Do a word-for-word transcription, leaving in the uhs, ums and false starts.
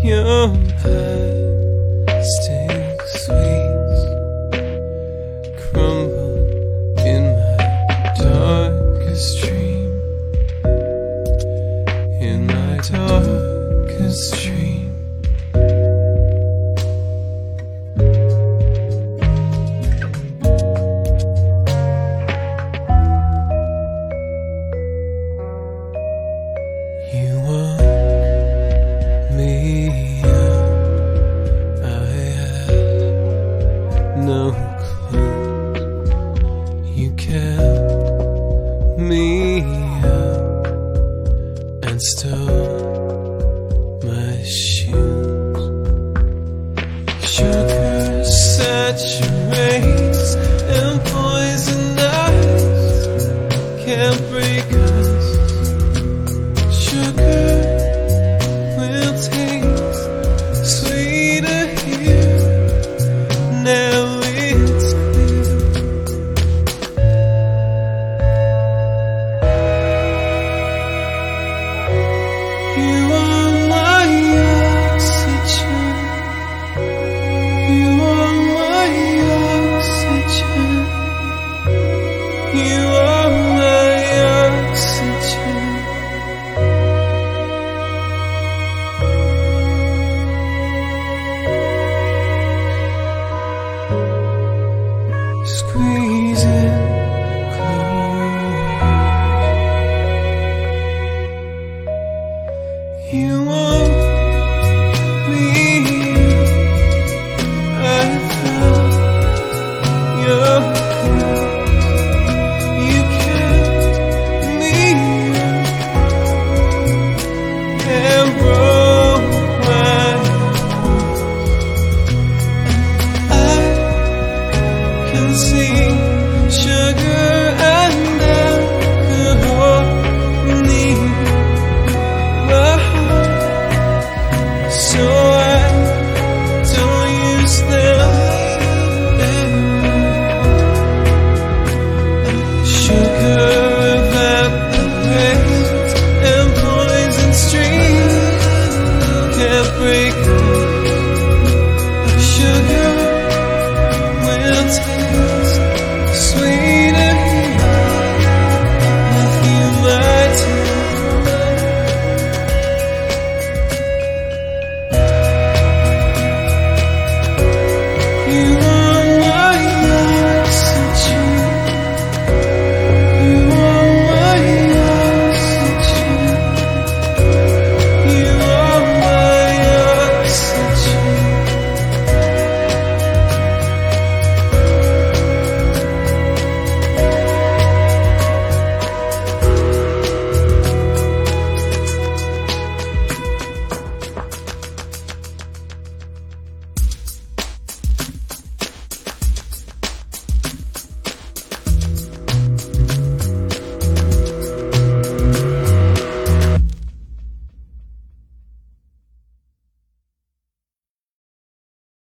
Your plastic sweets crumble in my darkest dream. In my darkest dream. You want me up, I had no clue. You kept me up and stole my shoes. Sugar saturates and poison us, can't break us. Sugar will taste sweeter here. Now it's clear. You are my oxygen. You are my oxygen. You are my oxygen. Squeeze it close. You want me, I felt your clothes. You kept me up and broke my I can see sugar and alcohol near my heart, so I don't use them anymore. Sugar evaporates and poison streams can't break